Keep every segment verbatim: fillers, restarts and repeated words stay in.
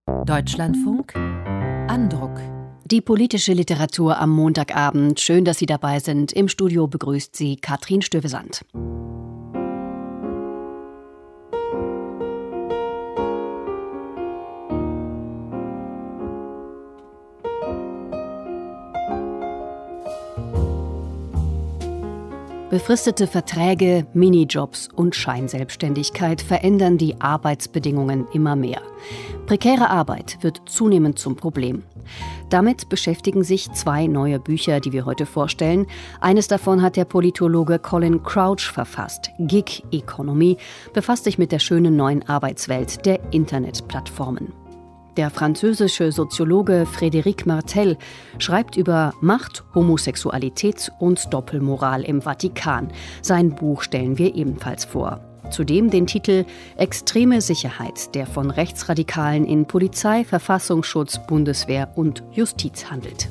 Deutschlandfunk Andruck. Die politische Literatur am Montagabend. Schön, dass Sie dabei sind. Im Studio begrüßt Sie Katrin Stövesand. Befristete Verträge, Minijobs und Scheinselbstständigkeit verändern die Arbeitsbedingungen immer mehr. Prekäre Arbeit wird zunehmend zum Problem. Damit beschäftigen sich zwei neue Bücher, die wir heute vorstellen. Eines davon hat der Politologe Colin Crouch verfasst. Gig Economy befasst sich mit der schönen neuen Arbeitswelt der Internetplattformen. Der französische Soziologe Frédéric Martel schreibt über Macht, Homosexualität und Doppelmoral im Vatikan. Sein Buch stellen wir ebenfalls vor. Zudem den Titel Extreme Sicherheit, der von Rechtsradikalen in Polizei, Verfassungsschutz, Bundeswehr und Justiz handelt.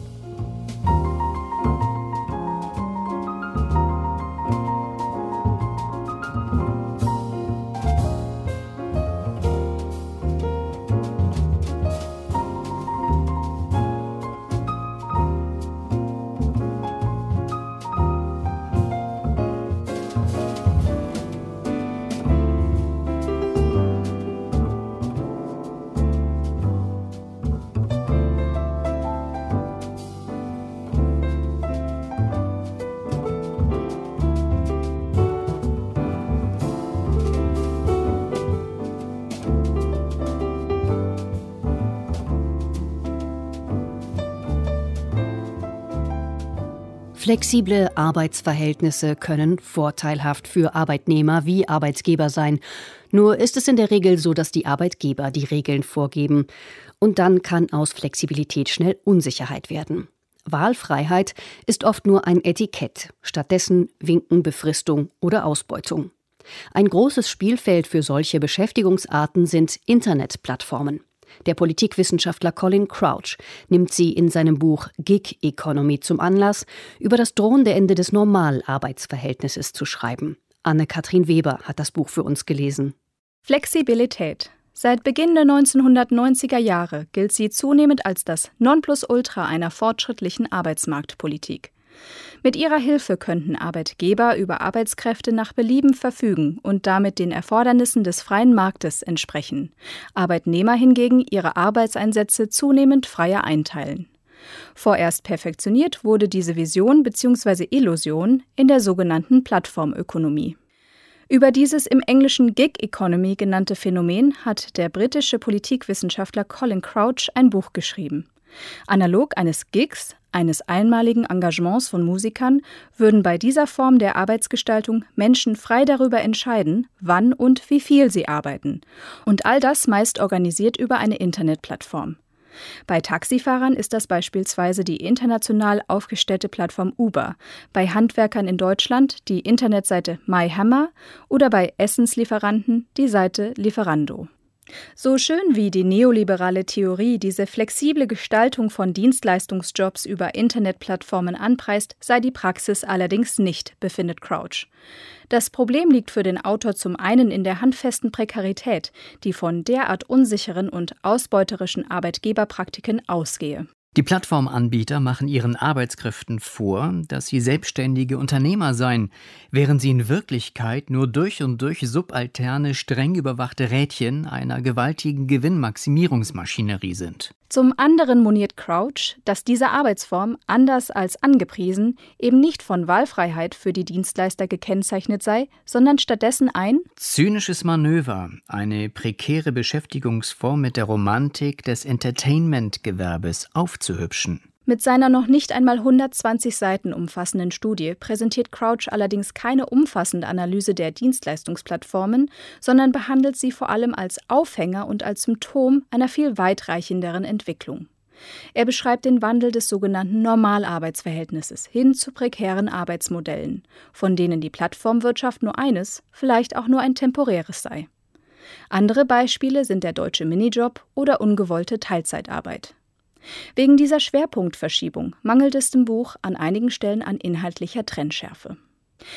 Flexible Arbeitsverhältnisse können vorteilhaft für Arbeitnehmer wie Arbeitgeber sein. Nur ist es in der Regel so, dass die Arbeitgeber die Regeln vorgeben. Und dann kann aus Flexibilität schnell Unsicherheit werden. Wahlfreiheit ist oft nur ein Etikett. Stattdessen winken Befristung oder Ausbeutung. Ein großes Spielfeld für solche Beschäftigungsarten sind Internetplattformen. Der Politikwissenschaftler Colin Crouch nimmt sie in seinem Buch Gig Economy zum Anlass, über das drohende Ende des Normalarbeitsverhältnisses zu schreiben. Anne-Kathrin Weber hat das Buch für uns gelesen. Flexibilität. Seit Beginn der neunzehnhundertneunziger Jahre gilt sie zunehmend als das Nonplusultra einer fortschrittlichen Arbeitsmarktpolitik. Mit ihrer Hilfe könnten Arbeitgeber über Arbeitskräfte nach Belieben verfügen und damit den Erfordernissen des freien Marktes entsprechen. Arbeitnehmer hingegen ihre Arbeitseinsätze zunehmend freier einteilen. Vorerst perfektioniert wurde diese Vision bzw. Illusion in der sogenannten Plattformökonomie. Über dieses im Englischen Gig Economy genannte Phänomen hat der britische Politikwissenschaftler Colin Crouch ein Buch geschrieben. Analog eines Gigs, eines einmaligen Engagements von Musikern, würden bei dieser Form der Arbeitsgestaltung Menschen frei darüber entscheiden, wann und wie viel sie arbeiten. Und all das meist organisiert über eine Internetplattform. Bei Taxifahrern ist das beispielsweise die international aufgestellte Plattform Uber, bei Handwerkern in Deutschland die Internetseite MyHammer oder bei Essenslieferanten die Seite Lieferando. So schön wie die neoliberale Theorie diese flexible Gestaltung von Dienstleistungsjobs über Internetplattformen anpreist, sei die Praxis allerdings nicht, befindet Crouch. Das Problem liegt für den Autor zum einen in der handfesten Prekarität, die von derart unsicheren und ausbeuterischen Arbeitgeberpraktiken ausgehe. Die Plattformanbieter machen ihren Arbeitskräften vor, dass sie selbstständige Unternehmer seien, während sie in Wirklichkeit nur durch und durch subalterne, streng überwachte Rädchen einer gewaltigen Gewinnmaximierungsmaschinerie sind. Zum anderen moniert Crouch, dass diese Arbeitsform, anders als angepriesen, eben nicht von Wahlfreiheit für die Dienstleister gekennzeichnet sei, sondern stattdessen ein zynisches Manöver, eine prekäre Beschäftigungsform mit der Romantik des Entertainment-Gewerbes aufzuhübschen. Mit seiner noch nicht einmal hundertzwanzig Seiten umfassenden Studie präsentiert Crouch allerdings keine umfassende Analyse der Dienstleistungsplattformen, sondern behandelt sie vor allem als Aufhänger und als Symptom einer viel weitreichenderen Entwicklung. Er beschreibt den Wandel des sogenannten Normalarbeitsverhältnisses hin zu prekären Arbeitsmodellen, von denen die Plattformwirtschaft nur eines, vielleicht auch nur ein temporäres sei. Andere Beispiele sind der deutsche Minijob oder ungewollte Teilzeitarbeit. Wegen dieser Schwerpunktverschiebung mangelt es im Buch an einigen Stellen an inhaltlicher Trennschärfe.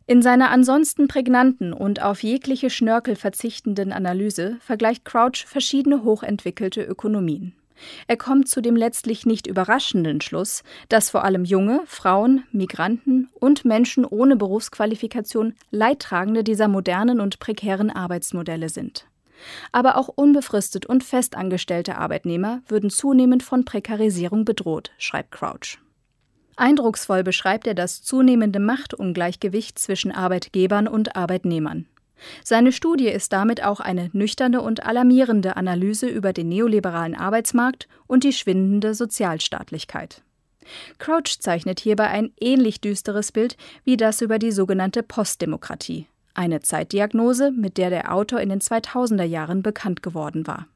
In seiner ansonsten prägnanten und auf jegliche Schnörkel verzichtenden Analyse vergleicht Crouch verschiedene hochentwickelte Ökonomien. Er kommt zu dem letztlich nicht überraschenden Schluss, dass vor allem junge, Frauen, Migranten und Menschen ohne Berufsqualifikation Leidtragende dieser modernen und prekären Arbeitsmodelle sind. Aber auch unbefristet und festangestellte Arbeitnehmer würden zunehmend von Prekarisierung bedroht, schreibt Crouch. Eindrucksvoll beschreibt er das zunehmende Machtungleichgewicht zwischen Arbeitgebern und Arbeitnehmern. Seine Studie ist damit auch eine nüchterne und alarmierende Analyse über den neoliberalen Arbeitsmarkt und die schwindende Sozialstaatlichkeit. Crouch zeichnet hierbei ein ähnlich düsteres Bild wie das über die sogenannte Postdemokratie, eine Zeitdiagnose, mit der der Autor in den zweitausender Jahren bekannt geworden war.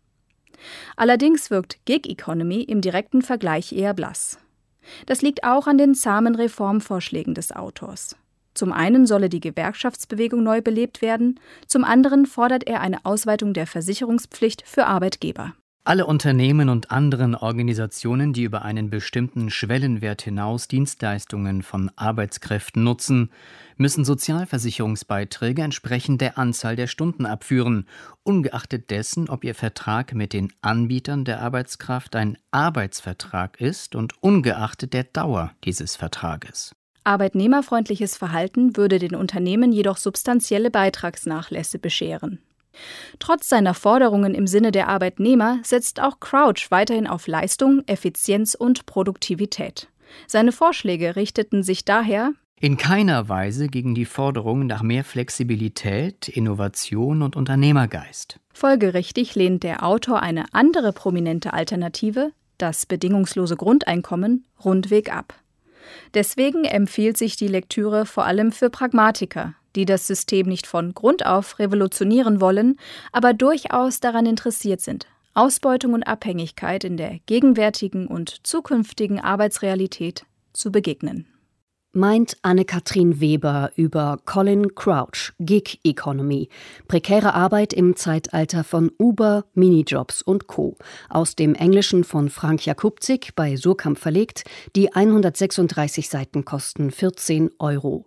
Allerdings wirkt Gig Economy im direkten Vergleich eher blass. Das liegt auch an den zahmen Reformvorschlägen des Autors. Zum einen solle die Gewerkschaftsbewegung neu belebt werden, zum anderen fordert er eine Ausweitung der Versicherungspflicht für Arbeitgeber. Alle Unternehmen und anderen Organisationen, die über einen bestimmten Schwellenwert hinaus Dienstleistungen von Arbeitskräften nutzen, müssen Sozialversicherungsbeiträge entsprechend der Anzahl der Stunden abführen, ungeachtet dessen, ob ihr Vertrag mit den Anbietern der Arbeitskraft ein Arbeitsvertrag ist und ungeachtet der Dauer dieses Vertrages. Arbeitnehmerfreundliches Verhalten würde den Unternehmen jedoch substanzielle Beitragsnachlässe bescheren. Trotz seiner Forderungen im Sinne der Arbeitnehmer setzt auch Crouch weiterhin auf Leistung, Effizienz und Produktivität. Seine Vorschläge richteten sich daher in keiner Weise gegen die Forderungen nach mehr Flexibilität, Innovation und Unternehmergeist. Folgerichtig lehnt der Autor eine andere prominente Alternative, das bedingungslose Grundeinkommen, rundweg ab. Deswegen empfiehlt sich die Lektüre vor allem für Pragmatiker, die das System nicht von Grund auf revolutionieren wollen, aber durchaus daran interessiert sind, Ausbeutung und Abhängigkeit in der gegenwärtigen und zukünftigen Arbeitsrealität zu begegnen. Meint Anne-Kathrin Weber über Colin Crouch, Gig Economy, prekäre Arbeit im Zeitalter von Uber, Minijobs und Co. Aus dem Englischen von Frank Jakubczyk, bei Surkamp verlegt. Die hundertsechsunddreißig Seiten kosten vierzehn Euro.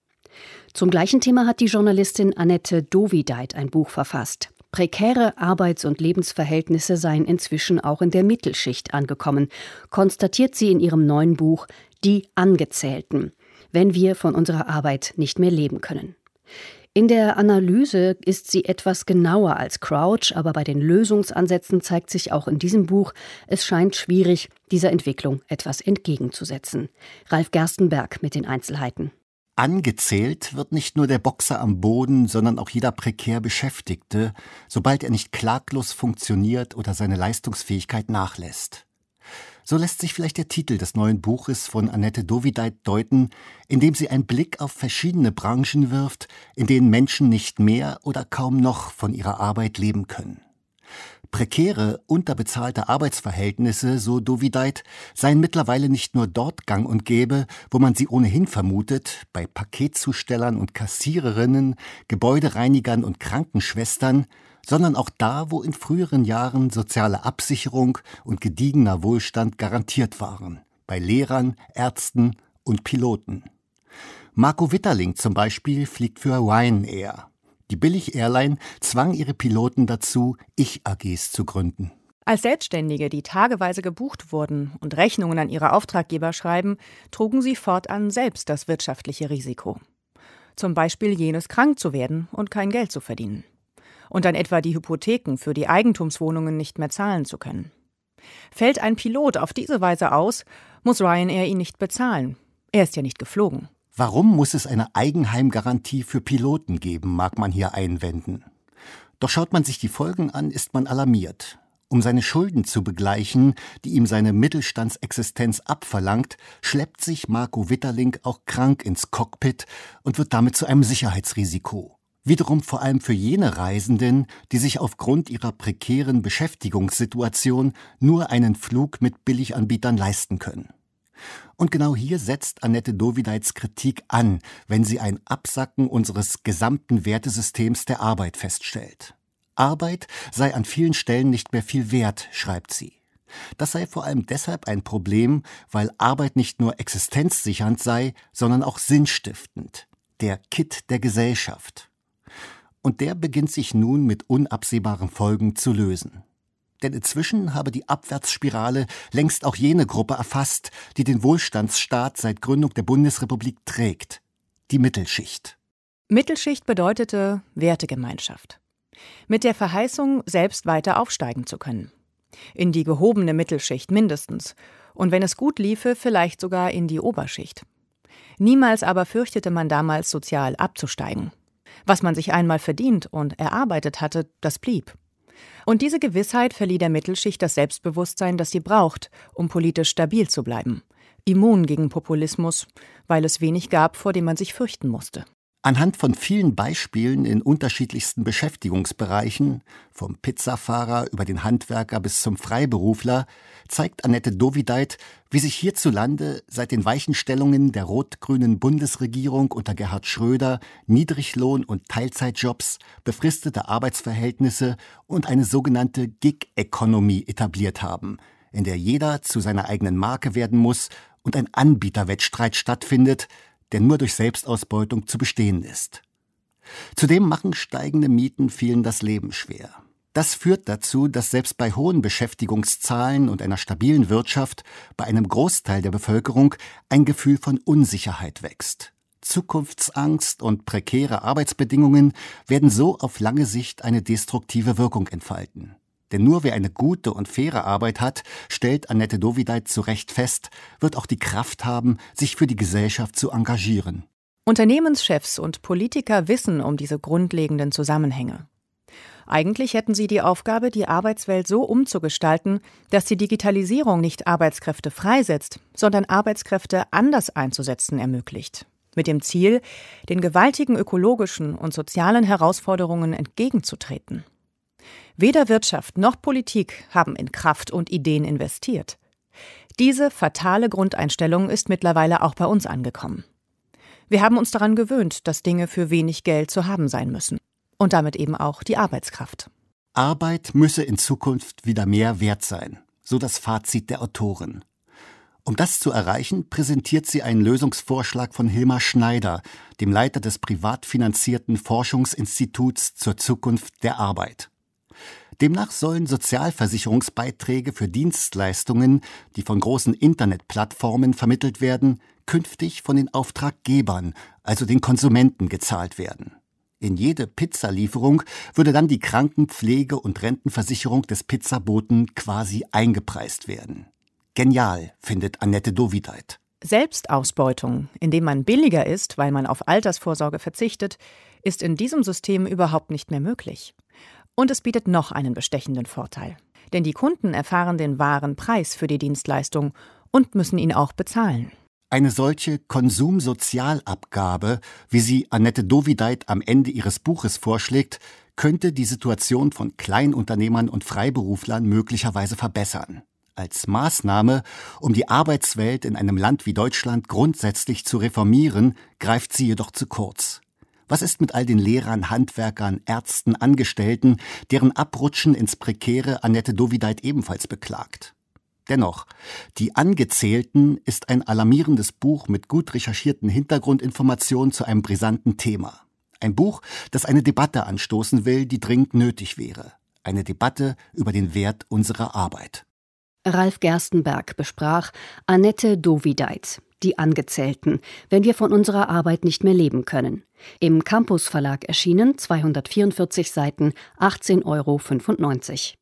Zum gleichen Thema hat die Journalistin Annette Dovideit ein Buch verfasst. Prekäre Arbeits- und Lebensverhältnisse seien inzwischen auch in der Mittelschicht angekommen, konstatiert sie in ihrem neuen Buch Die Angezählten, wenn wir von unserer Arbeit nicht mehr leben können. In der Analyse ist sie etwas genauer als Crouch, aber bei den Lösungsansätzen zeigt sich auch in diesem Buch, es scheint schwierig, dieser Entwicklung etwas entgegenzusetzen. Ralf Gerstenberg mit den Einzelheiten. Angezählt wird nicht nur der Boxer am Boden, sondern auch jeder prekär Beschäftigte, sobald er nicht klaglos funktioniert oder seine Leistungsfähigkeit nachlässt. So lässt sich vielleicht der Titel des neuen Buches von Annette Dovideit deuten, indem sie einen Blick auf verschiedene Branchen wirft, in denen Menschen nicht mehr oder kaum noch von ihrer Arbeit leben können. Prekäre, unterbezahlte Arbeitsverhältnisse, so Dovideit, seien mittlerweile nicht nur dort gang und gäbe, wo man sie ohnehin vermutet, bei Paketzustellern und Kassiererinnen, Gebäudereinigern und Krankenschwestern, sondern auch da, wo in früheren Jahren soziale Absicherung und gediegener Wohlstand garantiert waren, bei Lehrern, Ärzten und Piloten. Marco Witterling zum Beispiel fliegt für Ryanair. Die Billig-Airline zwang ihre Piloten dazu, Ich-A Gs zu gründen. Als Selbstständige, die tageweise gebucht wurden und Rechnungen an ihre Auftraggeber schreiben, trugen sie fortan selbst das wirtschaftliche Risiko. Zum Beispiel jenes, krank zu werden und kein Geld zu verdienen. Und dann etwa die Hypotheken für die Eigentumswohnungen nicht mehr zahlen zu können. Fällt ein Pilot auf diese Weise aus, muss Ryanair ihn nicht bezahlen. Er ist ja nicht geflogen. Warum muss es eine Eigenheimgarantie für Piloten geben, mag man hier einwenden. Doch schaut man sich die Folgen an, ist man alarmiert. Um seine Schulden zu begleichen, die ihm seine Mittelstandsexistenz abverlangt, schleppt sich Marco Witterling auch krank ins Cockpit und wird damit zu einem Sicherheitsrisiko. Wiederum vor allem für jene Reisenden, die sich aufgrund ihrer prekären Beschäftigungssituation nur einen Flug mit Billiganbietern leisten können. Und genau hier setzt Annette Dovideits Kritik an, wenn sie ein Absacken unseres gesamten Wertesystems der Arbeit feststellt. Arbeit sei an vielen Stellen nicht mehr viel wert, schreibt sie. Das sei vor allem deshalb ein Problem, weil Arbeit nicht nur existenzsichernd sei, sondern auch sinnstiftend. der Kitt der Gesellschaft. Und der beginnt sich nun mit unabsehbaren Folgen zu lösen. Denn inzwischen habe die Abwärtsspirale längst auch jene Gruppe erfasst, die den Wohlstandsstaat seit Gründung der Bundesrepublik trägt: die Mittelschicht. Mittelschicht bedeutete Wertegemeinschaft. Mit der Verheißung, selbst weiter aufsteigen zu können. In die gehobene Mittelschicht mindestens. Und wenn es gut liefe, vielleicht sogar in die Oberschicht. Niemals aber fürchtete man damals, sozial abzusteigen. Was man sich einmal verdient und erarbeitet hatte, das blieb. Und diese Gewissheit verlieh der Mittelschicht das Selbstbewusstsein, das sie braucht, um politisch stabil zu bleiben. Immun gegen Populismus, weil es wenig gab, vor dem man sich fürchten musste. Anhand von vielen Beispielen in unterschiedlichsten Beschäftigungsbereichen, vom Pizzafahrer über den Handwerker bis zum Freiberufler, zeigt Annette Dovideit, wie sich hierzulande seit den Weichenstellungen der rot-grünen Bundesregierung unter Gerhard Schröder Niedriglohn- und Teilzeitjobs, befristete Arbeitsverhältnisse und eine sogenannte Gig-Economy etabliert haben, in der jeder zu seiner eigenen Marke werden muss und ein Anbieterwettstreit stattfindet, der nur durch Selbstausbeutung zu bestehen ist. Zudem machen steigende Mieten vielen das Leben schwer. Das führt dazu, dass selbst bei hohen Beschäftigungszahlen und einer stabilen Wirtschaft bei einem Großteil der Bevölkerung ein Gefühl von Unsicherheit wächst. Zukunftsangst und prekäre Arbeitsbedingungen werden so auf lange Sicht eine destruktive Wirkung entfalten. Denn nur wer eine gute und faire Arbeit hat, stellt Annette Dovideit zu Recht fest, wird auch die Kraft haben, sich für die Gesellschaft zu engagieren. Unternehmenschefs und Politiker wissen um diese grundlegenden Zusammenhänge. Eigentlich hätten sie die Aufgabe, die Arbeitswelt so umzugestalten, dass die Digitalisierung nicht Arbeitskräfte freisetzt, sondern Arbeitskräfte anders einzusetzen ermöglicht. Mit dem Ziel, den gewaltigen ökologischen und sozialen Herausforderungen entgegenzutreten. Weder Wirtschaft noch Politik haben in Kraft und Ideen investiert. Diese fatale Grundeinstellung ist mittlerweile auch bei uns angekommen. Wir haben uns daran gewöhnt, dass Dinge für wenig Geld zu haben sein müssen. Und damit eben auch die Arbeitskraft. Arbeit müsse in Zukunft wieder mehr wert sein, so das Fazit der Autorin. Um das zu erreichen, präsentiert sie einen Lösungsvorschlag von Hilmar Schneider, dem Leiter des privat finanzierten Forschungsinstituts zur Zukunft der Arbeit. Demnach sollen Sozialversicherungsbeiträge für Dienstleistungen, die von großen Internetplattformen vermittelt werden, künftig von den Auftraggebern, also den Konsumenten, gezahlt werden. In jede Pizzalieferung würde dann die Krankenpflege- und Rentenversicherung des Pizzaboten quasi eingepreist werden. Genial, findet Annette Dovideit. Selbstausbeutung, indem man billiger ist, weil man auf Altersvorsorge verzichtet, ist in diesem System überhaupt nicht mehr möglich. Und es bietet noch einen bestechenden Vorteil. Denn die Kunden erfahren den wahren Preis für die Dienstleistung und müssen ihn auch bezahlen. Eine solche Konsumsozialabgabe, wie sie Annette Dovideit am Ende ihres Buches vorschlägt, könnte die Situation von Kleinunternehmern und Freiberuflern möglicherweise verbessern. Als Maßnahme, um die Arbeitswelt in einem Land wie Deutschland grundsätzlich zu reformieren, greift sie jedoch zu kurz. Was ist mit all den Lehrern, Handwerkern, Ärzten, Angestellten, deren Abrutschen ins Prekäre Annette Dovideit ebenfalls beklagt? Dennoch, Die Angezählten ist ein alarmierendes Buch mit gut recherchierten Hintergrundinformationen zu einem brisanten Thema. Ein Buch, das eine Debatte anstoßen will, die dringend nötig wäre. Eine Debatte über den Wert unserer Arbeit. Ralf Gerstenberg besprach Annette Dovideit, Die Angezählten, wenn wir von unserer Arbeit nicht mehr leben können. Im Campus Verlag erschienen, zweihundertvierundvierzig Seiten, achtzehn Euro fünfundneunzig.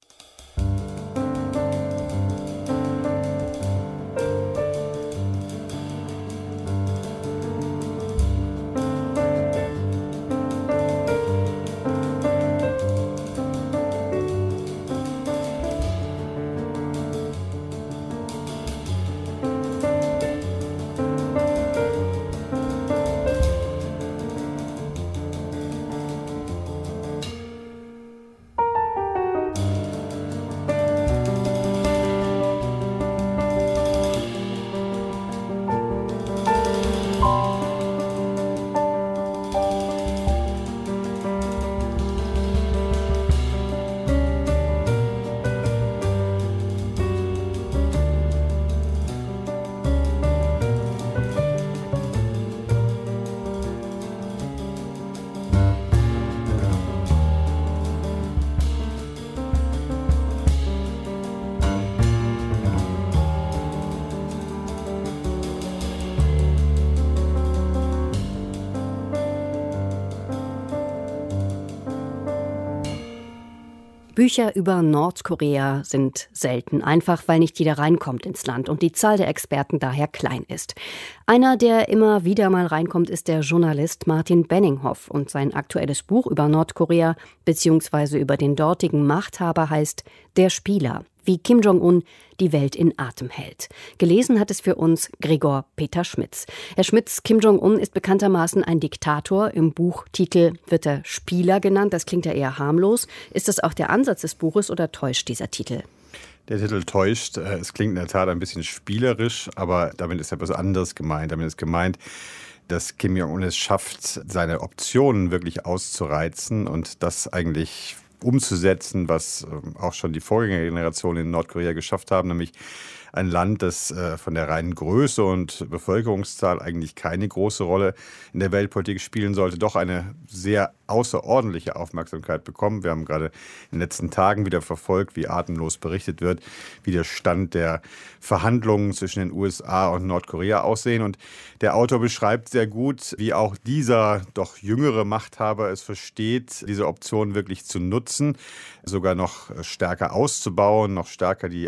Bücher über Nordkorea sind selten, einfach weil nicht jeder reinkommt ins Land und die Zahl der Experten daher klein ist. Einer, der immer wieder mal reinkommt, ist der Journalist Martin Benninghoff und sein aktuelles Buch über Nordkorea bzw. über den dortigen Machthaber heißt Der Spieler, wie Kim Jong-un die Welt in Atem hält. Gelesen hat es für uns Gregor Peter Schmitz. Herr Schmitz, Kim Jong-un ist bekanntermaßen ein Diktator. Im Buchtitel wird er Spieler genannt. Das klingt ja eher harmlos. Ist das auch der Ansatz des Buches oder täuscht dieser Titel? Der Titel täuscht. Es klingt in der Tat ein bisschen spielerisch, aber damit ist etwas anderes gemeint. Damit ist gemeint, dass Kim Jong-un es schafft, seine Optionen wirklich auszureizen und das eigentlich umzusetzen, was auch schon die Vorgängergenerationen in Nordkorea geschafft haben, nämlich ein Land, das von der reinen Größe und Bevölkerungszahl eigentlich keine große Rolle in der Weltpolitik spielen sollte, doch eine sehr außerordentliche Aufmerksamkeit bekommen. Wir haben gerade in den letzten Tagen wieder verfolgt, wie atemlos berichtet wird, wie der Stand der Verhandlungen zwischen den U S A und Nordkorea aussehen. Und der Autor beschreibt sehr gut, wie auch dieser doch jüngere Machthaber es versteht, diese Option wirklich zu nutzen, sogar noch stärker auszubauen, noch stärker die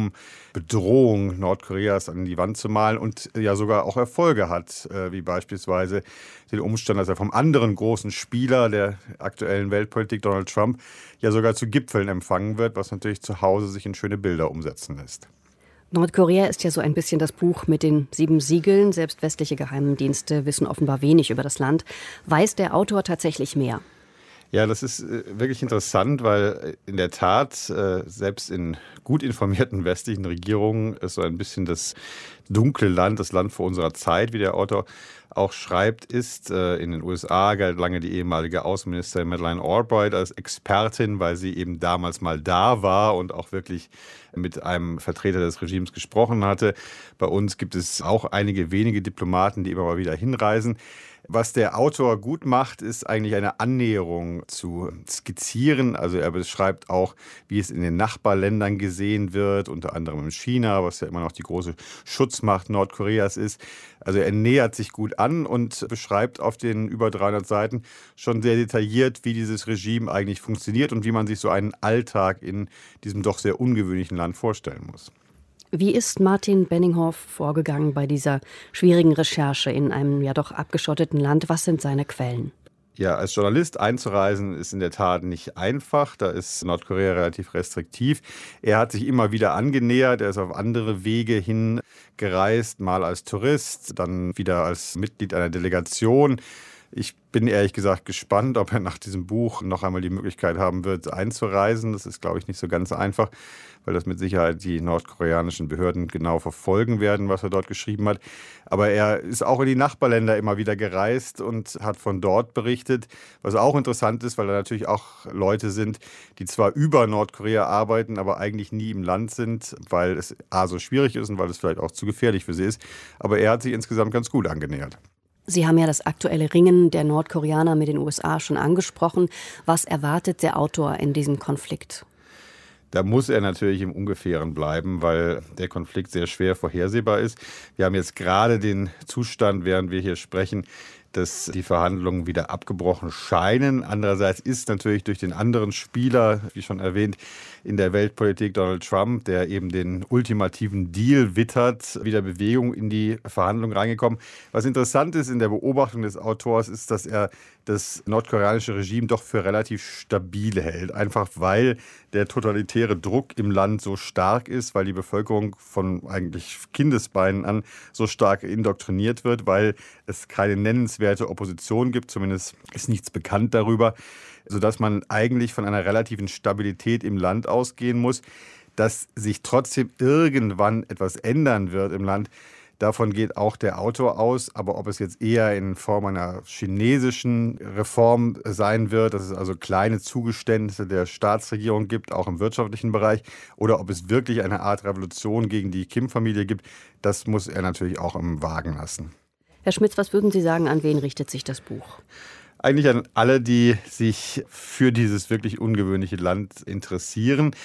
Atombedrohung Nordkoreas an die Wand zu malen und ja sogar auch Erfolge hat, wie beispielsweise den Umstand, dass er vom anderen großen Spieler der aktuellen Weltpolitik, Donald Trump, ja sogar zu Gipfeln empfangen wird, was natürlich zu Hause sich in schöne Bilder umsetzen lässt. Nordkorea ist ja so ein bisschen das Buch mit den sieben Siegeln. Selbst westliche Geheimdienste wissen offenbar wenig über das Land. Weiß der Autor tatsächlich mehr? Ja, das ist wirklich interessant, weil in der Tat selbst in gut informierten westlichen Regierungen ist so ein bisschen das dunkle Land, das Land vor unserer Zeit, wie der Autor auch schreibt, ist. In den U S A galt lange die ehemalige Außenministerin Madeleine Albright als Expertin, weil sie eben damals mal da war und auch wirklich mit einem Vertreter des Regimes gesprochen hatte. Bei uns gibt es auch einige wenige Diplomaten, die immer mal wieder hinreisen. Was der Autor gut macht, ist eigentlich eine Annäherung zu skizzieren. Also er beschreibt auch, wie es in den Nachbarländern gesehen wird, unter anderem in China, was ja immer noch die große Schutzmacht Nordkoreas ist. Also er nähert sich gut an und beschreibt auf den über dreihundert Seiten schon sehr detailliert, wie dieses Regime eigentlich funktioniert und wie man sich so einen Alltag in diesem doch sehr ungewöhnlichen Land vorstellen muss. Wie ist Martin Benninghoff vorgegangen bei dieser schwierigen Recherche in einem ja doch abgeschotteten Land? Was sind seine Quellen? Ja, als Journalist einzureisen ist in der Tat nicht einfach. Da ist Nordkorea relativ restriktiv. Er hat sich immer wieder angenähert. Er ist auf andere Wege hingereist, mal als Tourist, dann wieder als Mitglied einer Delegation. Ich bin ehrlich gesagt gespannt, ob er nach diesem Buch noch einmal die Möglichkeit haben wird, einzureisen. Das ist, glaube ich, nicht so ganz einfach, weil das mit Sicherheit die nordkoreanischen Behörden genau verfolgen werden, was er dort geschrieben hat. Aber er ist auch in die Nachbarländer immer wieder gereist und hat von dort berichtet, was auch interessant ist, weil da natürlich auch Leute sind, die zwar über Nordkorea arbeiten, aber eigentlich nie im Land sind, weil es a so schwierig ist und weil es vielleicht auch zu gefährlich für sie ist. Aber er hat sich insgesamt ganz gut angenähert. Sie haben ja das aktuelle Ringen der Nordkoreaner mit den U S A schon angesprochen. Was erwartet der Autor in diesem Konflikt? Da muss er natürlich im Ungefähren bleiben, weil der Konflikt sehr schwer vorhersehbar ist. Wir haben jetzt gerade den Zustand, während wir hier sprechen, dass die Verhandlungen wieder abgebrochen scheinen. Andererseits ist natürlich durch den anderen Spieler, wie schon erwähnt, in der Weltpolitik Donald Trump, der eben den ultimativen Deal wittert, wieder Bewegung in die Verhandlungen reingekommen. Was interessant ist in der Beobachtung des Autors, ist, dass er das nordkoreanische Regime doch für relativ stabil hält. Einfach weil der totalitäre Druck im Land so stark ist, weil die Bevölkerung von eigentlich Kindesbeinen an so stark indoktriniert wird, weil es keine nennenswerte Opposition gibt, zumindest ist nichts bekannt darüber, sodass man eigentlich von einer relativen Stabilität im Land ausgehen muss. Dass sich trotzdem irgendwann etwas ändern wird im Land, davon geht auch der Autor aus. Aber ob es jetzt eher in Form einer chinesischen Reform sein wird, dass es also kleine Zugeständnisse der Staatsregierung gibt, auch im wirtschaftlichen Bereich, oder ob es wirklich eine Art Revolution gegen die Kim-Familie gibt, das muss er natürlich auch im Wagen lassen. Herr Schmitz, was würden Sie sagen, an wen richtet sich das Buch? Eigentlich an alle, die sich für dieses wirklich ungewöhnliche Land interessieren.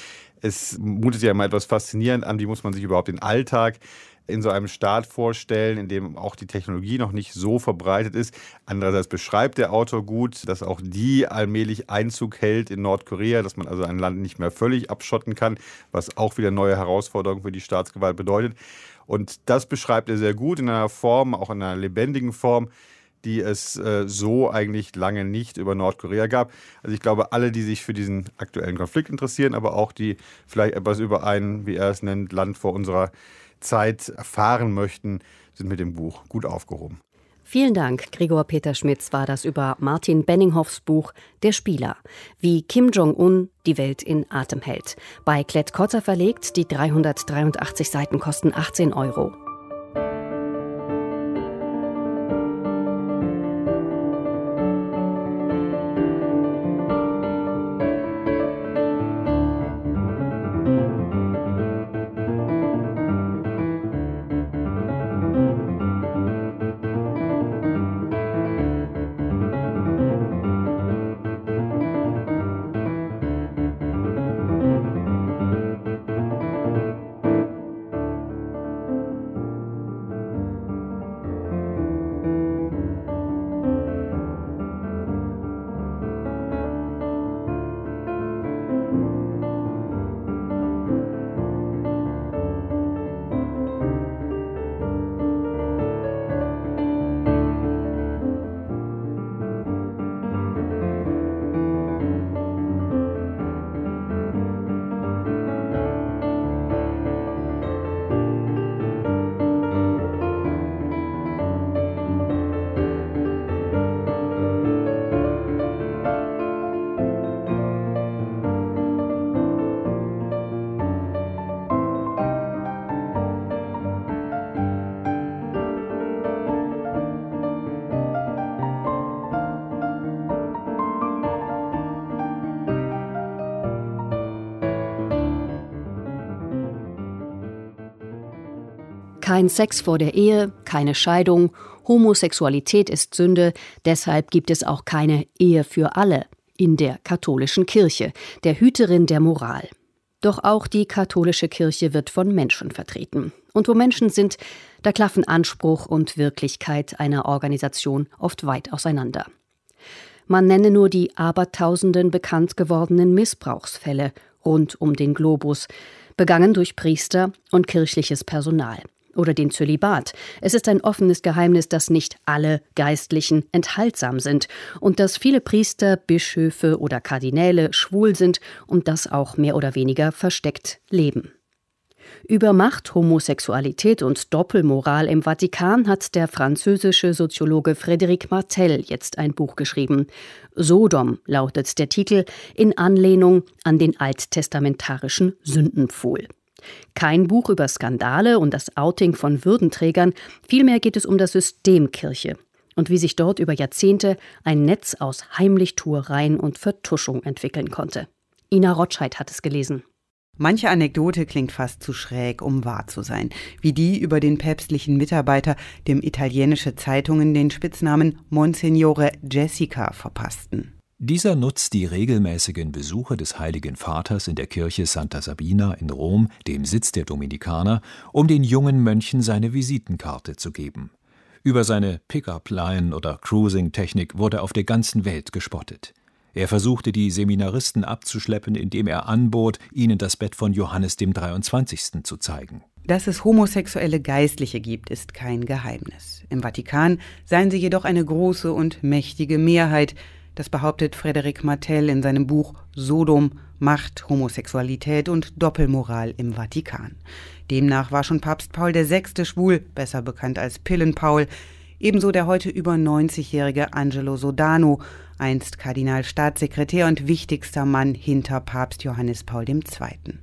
Es mutet ja immer etwas faszinierend an, wie muss man sich überhaupt den Alltag in so einem Staat vorstellen, in dem auch die Technologie noch nicht so verbreitet ist. Andererseits beschreibt der Autor gut, dass auch die allmählich Einzug hält in Nordkorea, dass man also ein Land nicht mehr völlig abschotten kann, was auch wieder neue Herausforderungen für die Staatsgewalt bedeutet. Und das beschreibt er sehr gut in einer Form, auch in einer lebendigen Form, die es äh, so eigentlich lange nicht über Nordkorea gab. Also ich glaube, alle, die sich für diesen aktuellen Konflikt interessieren, aber auch die vielleicht etwas über ein, wie er es nennt, Land vor unserer Zeit erfahren möchten, sind mit dem Buch gut aufgehoben. Vielen Dank, Gregor Peter-Schmitz war das über Martin Benninghoffs Buch Der Spieler, wie Kim Jong-un die Welt in Atem hält. Bei Klett-Cotta verlegt, die dreihundertdreiundachtzig Seiten kosten achtzehn Euro. Kein Sex vor der Ehe, keine Scheidung, Homosexualität ist Sünde, deshalb gibt es auch keine Ehe für alle in der katholischen Kirche, der Hüterin der Moral. Doch auch die katholische Kirche wird von Menschen vertreten. Und wo Menschen sind, da klaffen Anspruch und Wirklichkeit einer Organisation oft weit auseinander. Man nenne nur die abertausenden bekannt gewordenen Missbrauchsfälle rund um den Globus, begangen durch Priester und kirchliches Personal. Oder den Zölibat. Es ist ein offenes Geheimnis, dass nicht alle Geistlichen enthaltsam sind und dass viele Priester, Bischöfe oder Kardinäle schwul sind und das auch mehr oder weniger versteckt leben. Über Macht, Homosexualität und Doppelmoral im Vatikan hat der französische Soziologe Frédéric Martel jetzt ein Buch geschrieben. Sodom lautet der Titel in Anlehnung an den alttestamentarischen Sündenpfuhl. Kein Buch über Skandale und das Outing von Würdenträgern, vielmehr geht es um das System Kirche und wie sich dort über Jahrzehnte ein Netz aus Heimlichtuereien und Vertuschung entwickeln konnte. Ina Rotscheid hat es gelesen. Manche Anekdote klingt fast zu schräg, um wahr zu sein, wie die über den päpstlichen Mitarbeiter, dem italienische Zeitungen den Spitznamen Monsignore Jessica verpassten. Dieser nutzt die regelmäßigen Besuche des Heiligen Vaters in der Kirche Santa Sabina in Rom, dem Sitz der Dominikaner, um den jungen Mönchen seine Visitenkarte zu geben. Über seine Pick-up-Line- oder Cruising-Technik wurde auf der ganzen Welt gespottet. Er versuchte, die Seminaristen abzuschleppen, indem er anbot, ihnen das Bett von Johannes dem dreiundzwanzigsten zu zeigen. Dass es homosexuelle Geistliche gibt, ist kein Geheimnis. Im Vatikan seien sie jedoch eine große und mächtige Mehrheit. Das behauptet Frédéric Martel in seinem Buch Sodom, Macht, Homosexualität und Doppelmoral im Vatikan. Demnach war schon Papst Paul der Sechste schwul, besser bekannt als Pillen-Paul, ebenso der heute über neunzigjährige Angelo Sodano, einst Kardinalstaatssekretär und wichtigster Mann hinter Papst Johannes Paul der Zweite.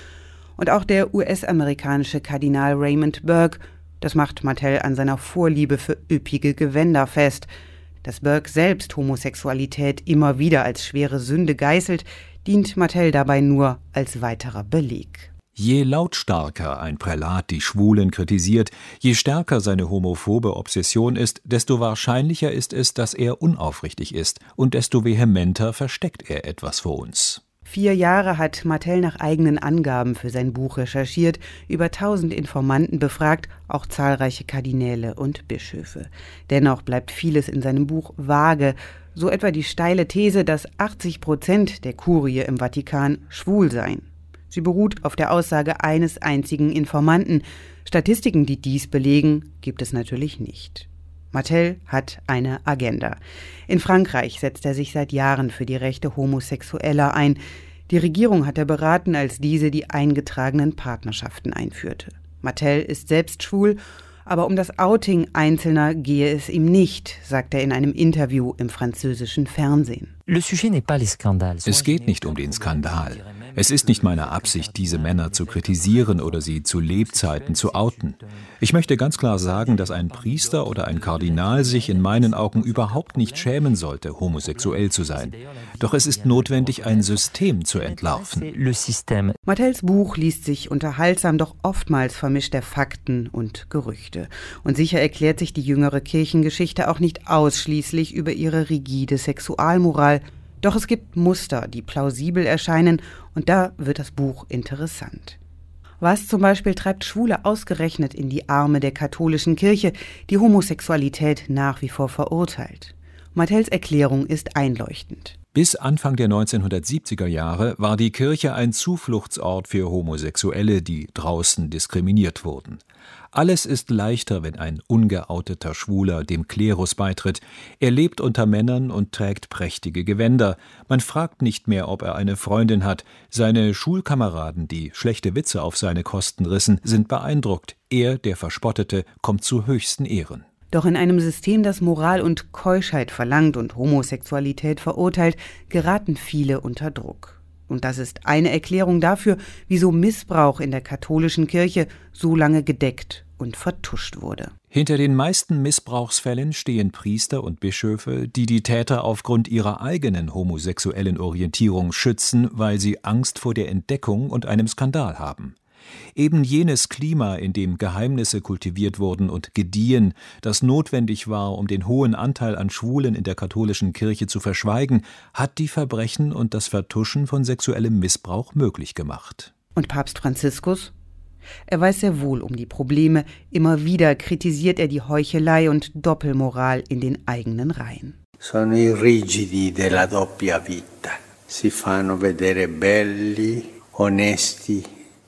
Und auch der U S-amerikanische Kardinal Raymond Burke, das macht Martel an seiner Vorliebe für üppige Gewänder fest. Dass Burke selbst Homosexualität immer wieder als schwere Sünde geißelt, dient Martel dabei nur als weiterer Beleg. Je lautstarker ein Prälat die Schwulen kritisiert, je stärker seine homophobe Obsession ist, desto wahrscheinlicher ist es, dass er unaufrichtig ist und desto vehementer versteckt er etwas vor uns. Vier Jahre hat Martel nach eigenen Angaben für sein Buch recherchiert, über tausend Informanten befragt, auch zahlreiche Kardinäle und Bischöfe. Dennoch bleibt vieles in seinem Buch vage, so etwa die steile These, dass achtzig Prozent der Kurie im Vatikan schwul seien. Sie beruht auf der Aussage eines einzigen Informanten. Statistiken, die dies belegen, gibt es natürlich nicht. Martel hat eine Agenda. In Frankreich setzt er sich seit Jahren für die Rechte Homosexueller ein. Die Regierung hat er beraten, als diese die eingetragenen Partnerschaften einführte. Martel ist selbst schwul, aber um das Outing Einzelner gehe es ihm nicht, sagt er in einem Interview im französischen Fernsehen. Es geht nicht um den Skandal. Es ist nicht meine Absicht, diese Männer zu kritisieren oder sie zu Lebzeiten zu outen. Ich möchte ganz klar sagen, dass ein Priester oder ein Kardinal sich in meinen Augen überhaupt nicht schämen sollte, homosexuell zu sein. Doch es ist notwendig, ein System zu entlarven. Martels Buch liest sich unterhaltsam, doch oftmals vermischt er Fakten und Gerüchte. Und sicher erklärt sich die jüngere Kirchengeschichte auch nicht ausschließlich über ihre rigide Sexualmoral. Doch es gibt Muster, die plausibel erscheinen, und da wird das Buch interessant. Was zum Beispiel treibt Schwule ausgerechnet in die Arme der katholischen Kirche, die Homosexualität nach wie vor verurteilt? Martels Erklärung ist einleuchtend. Bis Anfang der neunzehnhundertsiebziger Jahre war die Kirche ein Zufluchtsort für Homosexuelle, die draußen diskriminiert wurden. Alles ist leichter, wenn ein ungeouteter Schwuler dem Klerus beitritt. Er lebt unter Männern und trägt prächtige Gewänder. Man fragt nicht mehr, ob er eine Freundin hat. Seine Schulkameraden, die schlechte Witze auf seine Kosten rissen, sind beeindruckt. Er, der Verspottete, kommt zu höchsten Ehren. Doch in einem System, das Moral und Keuschheit verlangt und Homosexualität verurteilt, geraten viele unter Druck. Und das ist eine Erklärung dafür, wieso Missbrauch in der katholischen Kirche so lange gedeckt und vertuscht wurde. Hinter den meisten Missbrauchsfällen stehen Priester und Bischöfe, die die Täter aufgrund ihrer eigenen homosexuellen Orientierung schützen, weil sie Angst vor der Entdeckung und einem Skandal haben. Eben jenes Klima, in dem Geheimnisse kultiviert wurden und gediehen, das notwendig war, um den hohen Anteil an Schwulen in der katholischen Kirche zu verschweigen, hat die Verbrechen und das Vertuschen von sexuellem Missbrauch möglich gemacht. Und Papst Franziskus? Er weiß sehr wohl um die Probleme. Immer wieder kritisiert er die Heuchelei und Doppelmoral in den eigenen Reihen. Sono i rigidi della doppia vita. Si fanno vedere belli, onesti.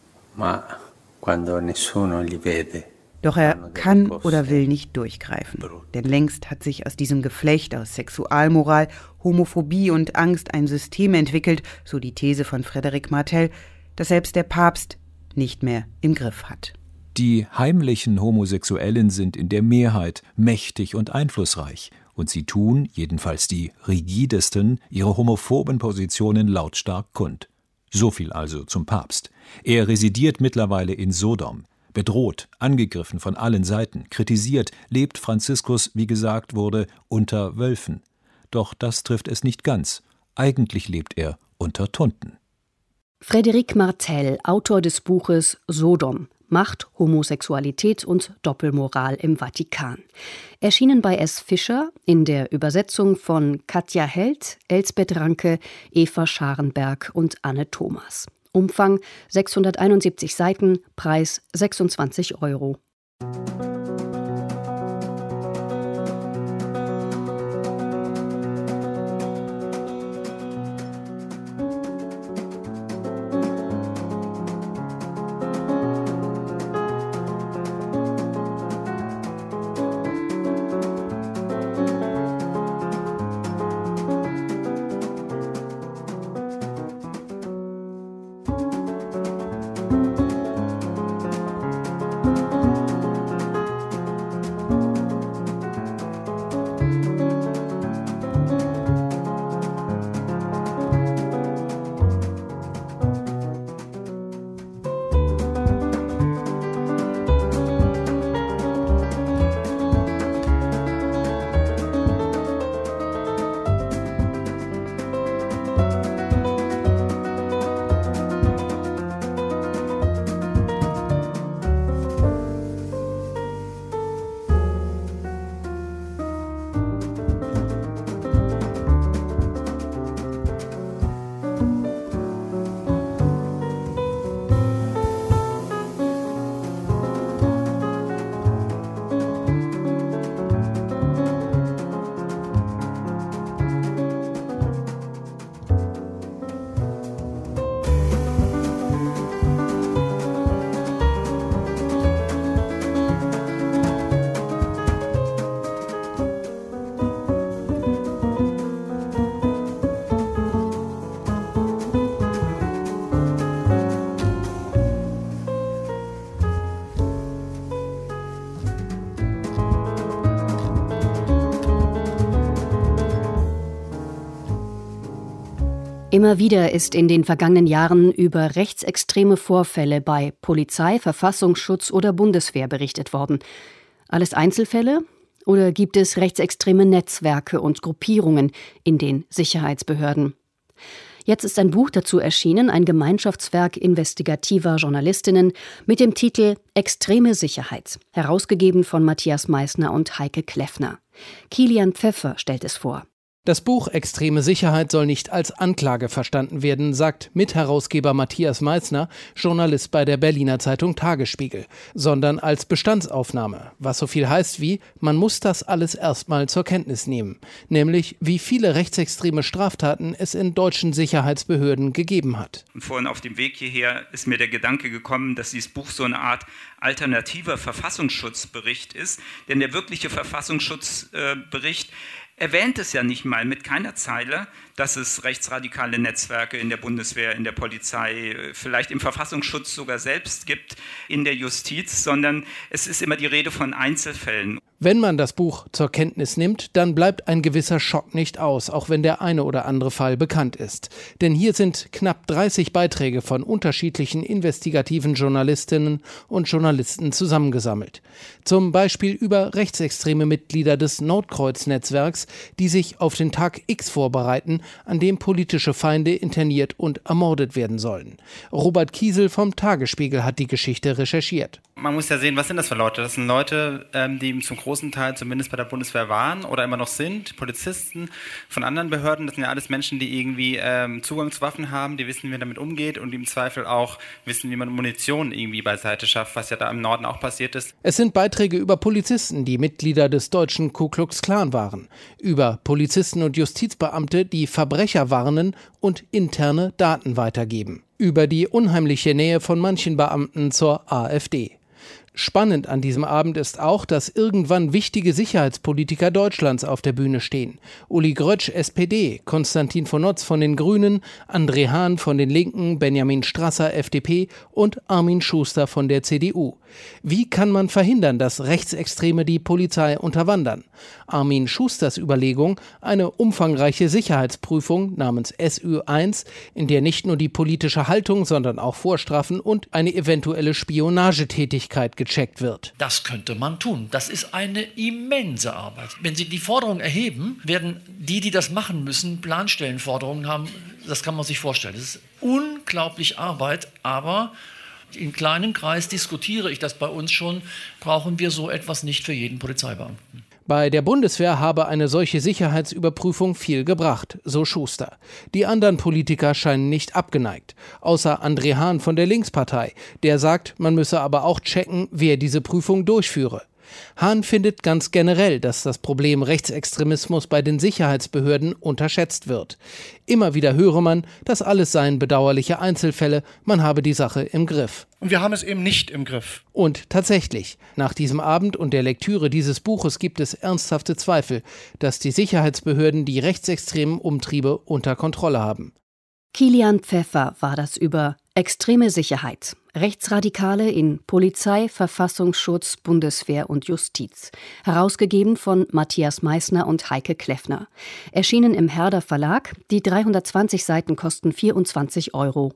Ma quando nessuno li vede. Doch er kann oder will nicht durchgreifen. Denn längst hat sich aus diesem Geflecht aus Sexualmoral, Homophobie und Angst ein System entwickelt, so die These von Frédéric Martel, das selbst der Papst nicht mehr im Griff hat. Die heimlichen Homosexuellen sind in der Mehrheit mächtig und einflussreich. Und sie tun, jedenfalls die rigidesten, ihre homophoben Positionen lautstark kund. So viel also zum Papst. Er residiert mittlerweile in Sodom. Bedroht, angegriffen von allen Seiten, kritisiert, lebt Franziskus, wie gesagt wurde, unter Wölfen. Doch das trifft es nicht ganz. Eigentlich lebt er unter Tunten. Frédéric Martel, Autor des Buches Sodom, Macht, Homosexualität und Doppelmoral im Vatikan. Erschienen bei S. Fischer in der Übersetzung von Katja Held, Elsbeth Ranke, Eva Scharenberg und Anne Thomas. Umfang sechshunderteinundsiebzig Seiten, Preis sechsundzwanzig Euro. Immer wieder ist in den vergangenen Jahren über rechtsextreme Vorfälle bei Polizei, Verfassungsschutz oder Bundeswehr berichtet worden. Alles Einzelfälle? Oder gibt es rechtsextreme Netzwerke und Gruppierungen in den Sicherheitsbehörden? Jetzt ist ein Buch dazu erschienen, ein Gemeinschaftswerk investigativer Journalistinnen mit dem Titel Extreme Sicherheit, herausgegeben von Matthias Meissner und Heike Kleffner. Kilian Pfeffer stellt es vor. Das Buch Extreme Sicherheit soll nicht als Anklage verstanden werden, sagt Mitherausgeber Matthias Meissner, Journalist bei der Berliner Zeitung Tagesspiegel, sondern als Bestandsaufnahme, was so viel heißt wie, man muss das alles erstmal zur Kenntnis nehmen, nämlich wie viele rechtsextreme Straftaten es in deutschen Sicherheitsbehörden gegeben hat. Und vorhin auf dem Weg hierher ist mir der Gedanke gekommen, dass dieses Buch so eine Art alternativer Verfassungsschutzbericht ist, denn der wirkliche Verfassungsschutzbericht äh, erwähnt es ja nicht mal mit keiner Zeile, dass es rechtsradikale Netzwerke in der Bundeswehr, in der Polizei, vielleicht im Verfassungsschutz sogar selbst gibt, in der Justiz, sondern es ist immer die Rede von Einzelfällen. Wenn man das Buch zur Kenntnis nimmt, dann bleibt ein gewisser Schock nicht aus, auch wenn der eine oder andere Fall bekannt ist. Denn hier sind knapp dreißig Beiträge von unterschiedlichen investigativen Journalistinnen und Journalisten zusammengesammelt. Zum Beispiel über rechtsextreme Mitglieder des Notkreuz-Netzwerks, die sich auf den Tag X vorbereiten, an dem politische Feinde interniert und ermordet werden sollen. Robert Kiesel vom Tagesspiegel hat die Geschichte recherchiert. Man muss ja sehen, was sind das für Leute? Das sind Leute, ähm, die zum großen Teil zumindest bei der Bundeswehr waren oder immer noch sind, Polizisten von anderen Behörden. Das sind ja alles Menschen, die irgendwie ähm, Zugang zu Waffen haben, die wissen, wie man damit umgeht und die im Zweifel auch wissen, wie man Munition irgendwie beiseite schafft, was ja da im Norden auch passiert ist. Es sind Beiträge über Polizisten, die Mitglieder des deutschen Ku Klux Klan waren, über Polizisten und Justizbeamte, die Verbrecher warnen und interne Daten weitergeben, über die unheimliche Nähe von manchen Beamten zur AfD. Spannend an diesem Abend ist auch, dass irgendwann wichtige Sicherheitspolitiker Deutschlands auf der Bühne stehen. Uli Grötsch, S P D, Konstantin von Notz von den Grünen, André Hahn von den Linken, Benjamin Strasser, F D P und Armin Schuster von der C D U. Wie kann man verhindern, dass Rechtsextreme die Polizei unterwandern? Armin Schusters Überlegung, eine umfangreiche Sicherheitsprüfung namens S Ü eins, in der nicht nur die politische Haltung, sondern auch Vorstrafen und eine eventuelle Spionagetätigkeit gecheckt wird. Das könnte man tun. Das ist eine immense Arbeit. Wenn Sie die Forderung erheben, werden die, die das machen müssen, Planstellenforderungen haben. Das kann man sich vorstellen. Das ist unglaublich Arbeit, aber im kleinen Kreis diskutiere ich das bei uns schon, brauchen wir so etwas nicht für jeden Polizeibeamten. Bei der Bundeswehr habe eine solche Sicherheitsüberprüfung viel gebracht, so Schuster. Die anderen Politiker scheinen nicht abgeneigt, außer André Hahn von der Linkspartei, der sagt, man müsse aber auch checken, wer diese Prüfung durchführe. Hahn findet ganz generell, dass das Problem Rechtsextremismus bei den Sicherheitsbehörden unterschätzt wird. Immer wieder höre man, das alles seien bedauerliche Einzelfälle, man habe die Sache im Griff. Und wir haben es eben nicht im Griff. Und tatsächlich, nach diesem Abend und der Lektüre dieses Buches gibt es ernsthafte Zweifel, dass die Sicherheitsbehörden die rechtsextremen Umtriebe unter Kontrolle haben. Kilian Pfeffer war das über Extreme Sicherheit. Rechtsradikale in Polizei, Verfassungsschutz, Bundeswehr und Justiz. Herausgegeben von Matthias Meissner und Heike Kleffner. Erschienen im Herder Verlag. Die dreihundertzwanzig Seiten kosten vierundzwanzig Euro.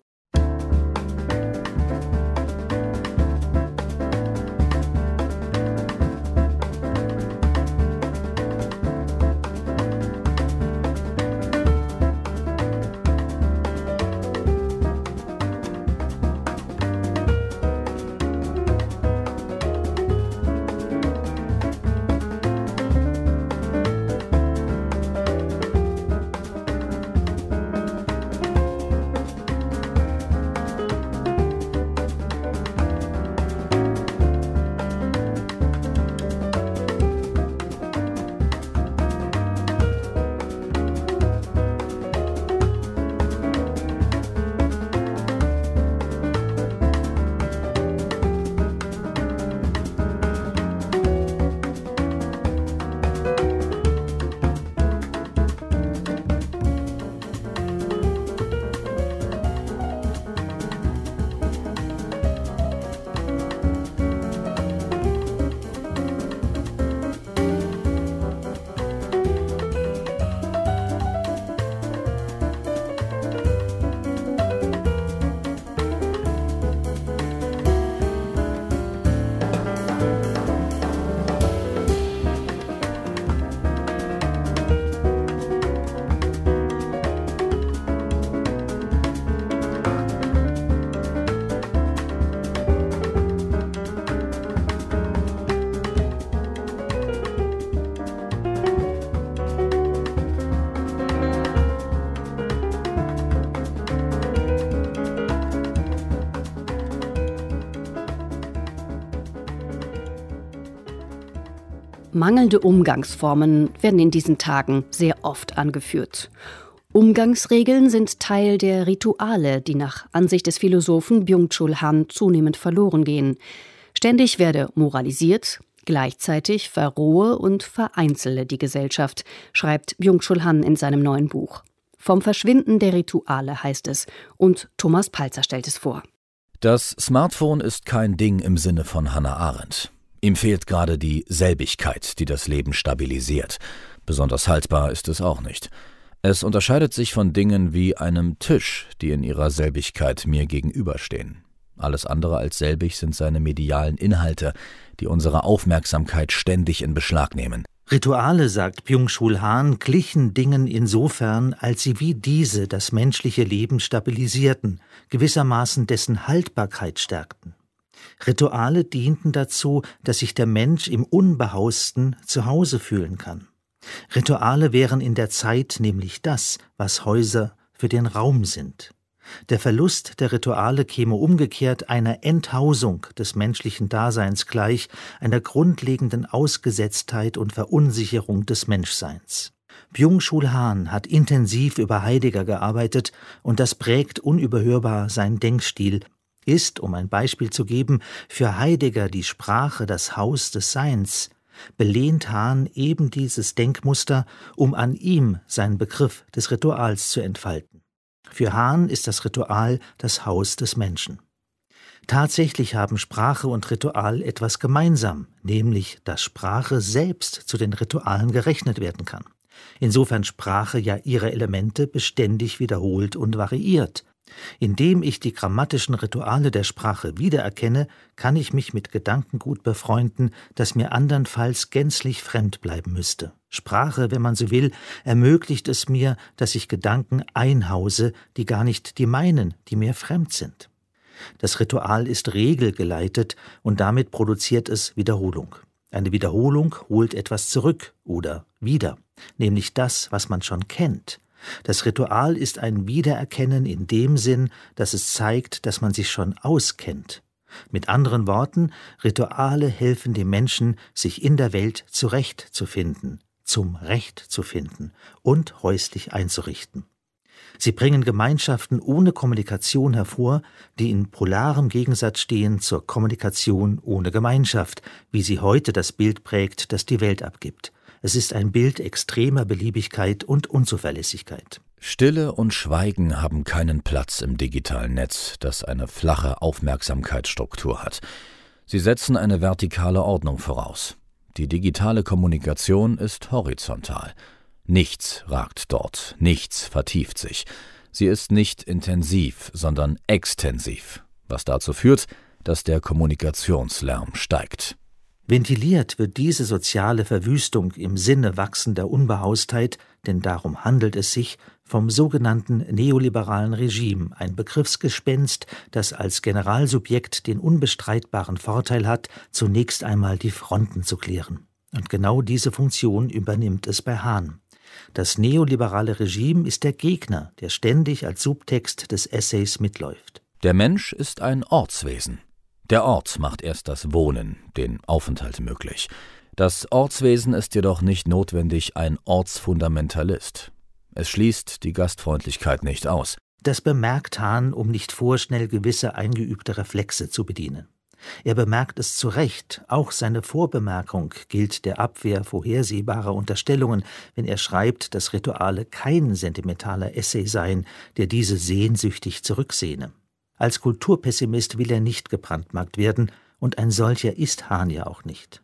Mangelnde Umgangsformen werden in diesen Tagen sehr oft angeführt. Umgangsregeln sind Teil der Rituale, die nach Ansicht des Philosophen Byung-Chul Han zunehmend verloren gehen. Ständig werde moralisiert, gleichzeitig verrohe und vereinzele die Gesellschaft, schreibt Byung-Chul Han in seinem neuen Buch. Vom Verschwinden der Rituale heißt es, und Thomas Palzer stellt es vor. Das Smartphone ist kein Ding im Sinne von Hannah Arendt. Ihm fehlt gerade die Selbigkeit, die das Leben stabilisiert. Besonders haltbar ist es auch nicht. Es unterscheidet sich von Dingen wie einem Tisch, die in ihrer Selbigkeit mir gegenüberstehen. Alles andere als selbig sind seine medialen Inhalte, die unsere Aufmerksamkeit ständig in Beschlag nehmen. Rituale, sagt Byung-Chul Han, glichen Dingen insofern, als sie wie diese das menschliche Leben stabilisierten, gewissermaßen dessen Haltbarkeit stärkten. Rituale dienten dazu, dass sich der Mensch im Unbehausten zu Hause fühlen kann. Rituale wären in der Zeit nämlich das, was Häuser für den Raum sind. Der Verlust der Rituale käme umgekehrt einer Enthausung des menschlichen Daseins gleich, einer grundlegenden Ausgesetztheit und Verunsicherung des Menschseins. Byung-Chul Han hat intensiv über Heidegger gearbeitet und das prägt unüberhörbar seinen Denkstil. Ist, um ein Beispiel zu geben, für Heidegger die Sprache das Haus des Seins, belehnt Han eben dieses Denkmuster, um an ihm seinen Begriff des Rituals zu entfalten. Für Han ist das Ritual das Haus des Menschen. Tatsächlich haben Sprache und Ritual etwas gemeinsam, nämlich, dass Sprache selbst zu den Ritualen gerechnet werden kann. Insofern Sprache ja ihre Elemente beständig wiederholt und variiert. Indem ich die grammatischen Rituale der Sprache wiedererkenne, kann ich mich mit Gedankengut befreunden, das mir andernfalls gänzlich fremd bleiben müsste. Sprache, wenn man so will, ermöglicht es mir, dass ich Gedanken einhause, die gar nicht die meinen, die mir fremd sind. Das Ritual ist regelgeleitet und damit produziert es Wiederholung. Eine Wiederholung holt etwas zurück oder wieder, nämlich das, was man schon kennt. Das Ritual ist ein Wiedererkennen in dem Sinn, dass es zeigt, dass man sich schon auskennt. Mit anderen Worten, Rituale helfen dem Menschen, sich in der Welt zurechtzufinden, zum Recht zu finden und häuslich einzurichten. Sie bringen Gemeinschaften ohne Kommunikation hervor, die in polarem Gegensatz stehen zur Kommunikation ohne Gemeinschaft, wie sie heute das Bild prägt, das die Welt abgibt. Es ist ein Bild extremer Beliebigkeit und Unzuverlässigkeit. Stille und Schweigen haben keinen Platz im digitalen Netz, das eine flache Aufmerksamkeitsstruktur hat. Sie setzen eine vertikale Ordnung voraus. Die digitale Kommunikation ist horizontal. Nichts ragt dort, nichts vertieft sich. Sie ist nicht intensiv, sondern extensiv, was dazu führt, dass der Kommunikationslärm steigt. Ventiliert wird diese soziale Verwüstung im Sinne wachsender Unbehaustheit, denn darum handelt es sich, vom sogenannten neoliberalen Regime, ein Begriffsgespenst, das als Generalsubjekt den unbestreitbaren Vorteil hat, zunächst einmal die Fronten zu klären. Und genau diese Funktion übernimmt es bei Han. Das neoliberale Regime ist der Gegner, der ständig als Subtext des Essays mitläuft. Der Mensch ist ein Ortswesen. Der Ort macht erst das Wohnen, den Aufenthalt möglich. Das Ortswesen ist jedoch nicht notwendig ein Ortsfundamentalist. Es schließt die Gastfreundlichkeit nicht aus. Das bemerkt Han, um nicht vorschnell gewisse eingeübte Reflexe zu bedienen. Er bemerkt es zu Recht, auch seine Vorbemerkung gilt der Abwehr vorhersehbarer Unterstellungen, wenn er schreibt, dass Rituale kein sentimentaler Essay seien, der diese sehnsüchtig zurücksehne. Als Kulturpessimist will er nicht gebrandmarkt werden, und ein solcher ist Han ja auch nicht.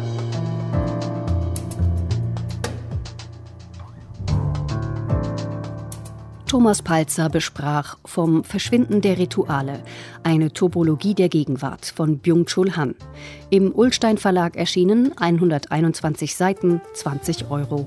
Thomas Palzer besprach Vom Verschwinden der Rituale, eine Topologie der Gegenwart von Byung-Chul Han. Im Ullstein Verlag erschienen, hunderteinundzwanzig Seiten, zwanzig Euro.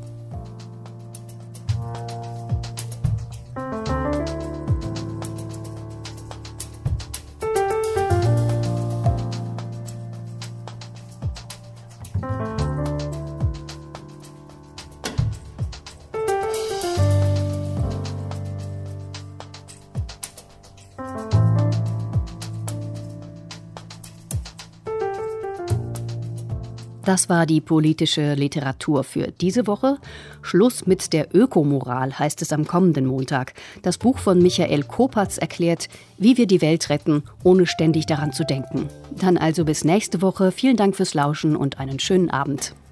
Das war die politische Literatur für diese Woche. Schluss mit der Ökomoral heißt es am kommenden Montag. Das Buch von Michael Kopatz erklärt, wie wir die Welt retten, ohne ständig daran zu denken. Dann also bis nächste Woche. Vielen Dank fürs Lauschen und einen schönen Abend.